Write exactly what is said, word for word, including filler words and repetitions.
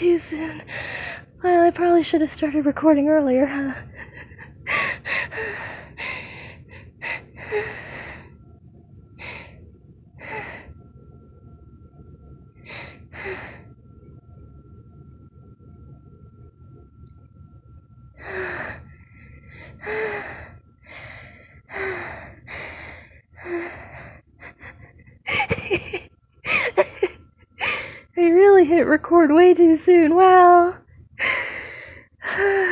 too soon. Well, I probably should have started recording earlier, huh? I really hit record way too soon. Wow.